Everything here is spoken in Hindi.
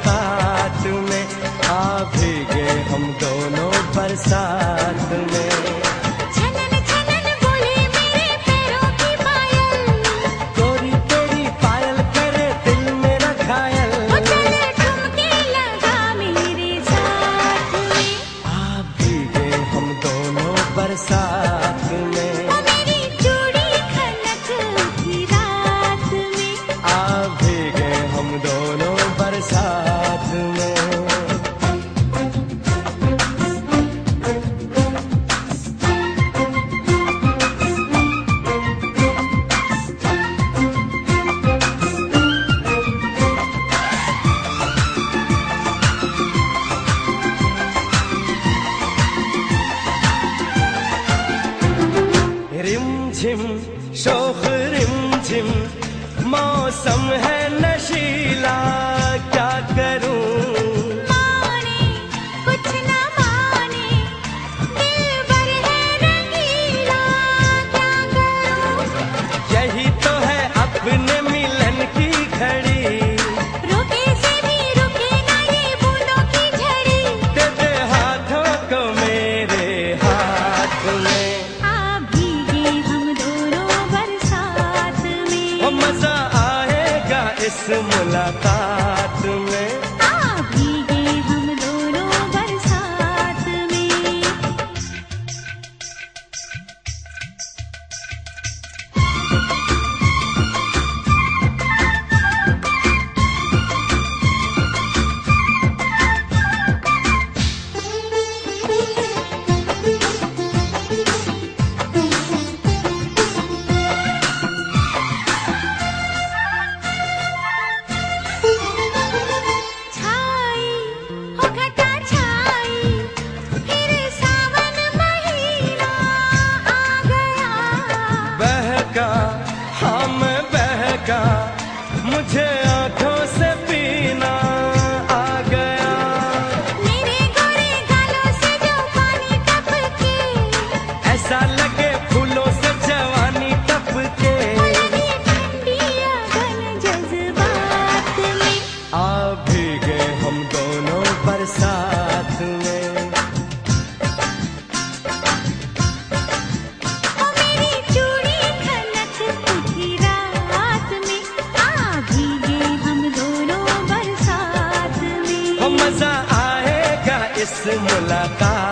मुलाकात में, आ भीगे हम दोनों बरसात में। छनन छनन बोले मेरे पैरों की पायल, गोरी तेरी पायल करे दिल मेरा घायल। वो चले ठुमके लगा मेरे साथ में, आ भीगे हम दोनों बरसात में। वो मेरी चूड़ी खनक उठी रात में। आ भीगे हम दोनों बरसात में। रिमझिम शोख रिमझिम मौसम है नशीला, क्या करूं माने कुछ न माने, दिल भर है रंगीला, क्या करूं? यही तो है अपने मिलन की घड़ी। रुके से भी रुके ना ये बूंदों की झड़ी, दे दे हाथों को मेरे हाथ में। आ भीगे हम दोनों बरसात में। ओ मजा आएगा इस मुलाकात में। आ भीगे हम दोनों बरसात में। छाई हो घटा छाई, फिर सावन महीना आ गया। बहका हाँ मैं बहका, मुझे आंखों से पीना आ गया। मेरे गोरे गालों से जो पानी टपके, ऐसा लगे फूलों से जवानी टपके। लगी ठंडी अगन जज्बात में। आ भीगे हम दोनों बरसात में। ओ मेरी चूड़ी खनक उठी रात में, आ भीगे हम दोनों बरसात में। ओ मजा आएगा इस मुलाकात